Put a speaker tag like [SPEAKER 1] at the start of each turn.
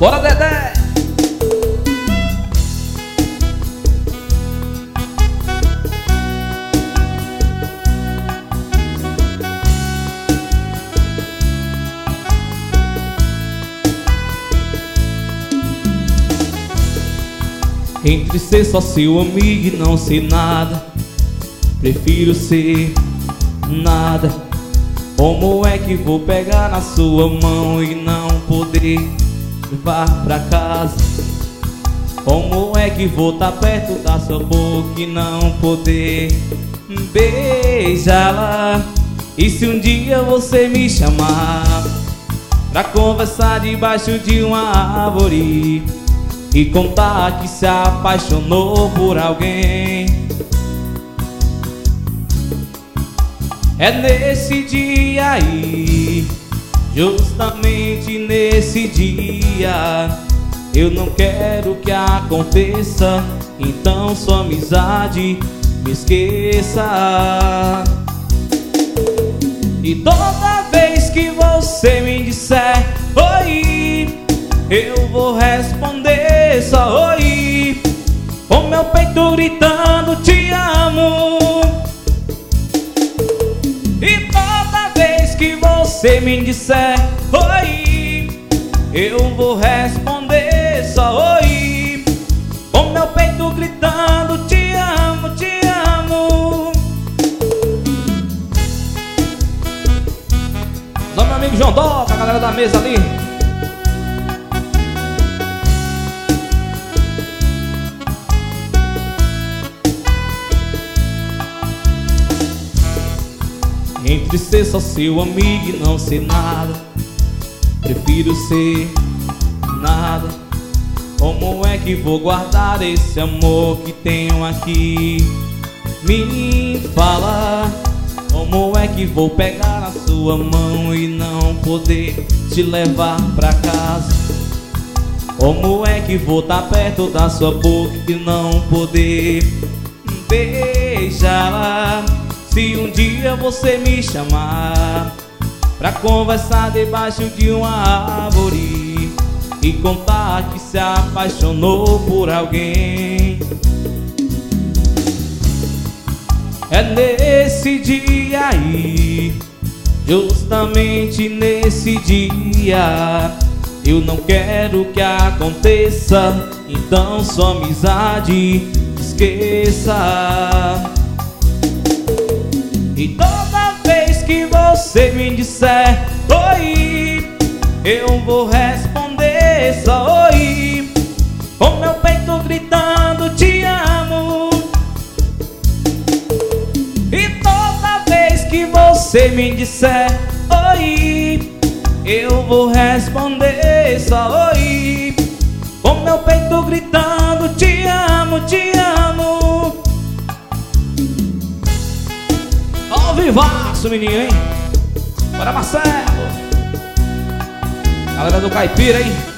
[SPEAKER 1] Bora, Dedé! Entre ser só seu amigo e não ser nada, prefiro ser nada. Como é que vou pegar na sua mão e não poder levar pra casa? Como é que vou estar perto da sua boca e não poder beijá-la? E se um dia você me chamar pra conversar debaixo de uma árvore e contar que se apaixonou por alguém, é nesse dia aí, justamente nesse dia, eu não quero que aconteça, então sua amizade me esqueça. E toda vez que você me disser oi, eu vou responder só oi, com meu peito gritando te amo. E toda vez que você me disser oi, eu vou responder só oi, com meu peito gritando te amo, te amo. Só meu amigo João Dó, a galera da mesa ali. Entre ser só seu amigo e não ser nada, prefiro ser nada. Como é que vou guardar esse amor que tenho aqui? Me fala. Como é que vou pegar na sua mão e não poder te levar pra casa? Como é que vou estar perto da sua boca e não poder beijá-la? Se um dia você me chamar pra conversar debaixo de uma árvore e contar que se apaixonou por alguém, é nesse dia aí, justamente nesse dia, eu não quero que aconteça, então sua amizade esqueça. E toda vez que você me disser oi, eu vou responder só oi, com meu peito gritando te amo. E toda vez que você me disser oi, eu vou responder só oi, com meu peito gritando te amo, te amo. Ao vivaço, menino, hein? Bora, Marcelo! Galera do Caipira, hein?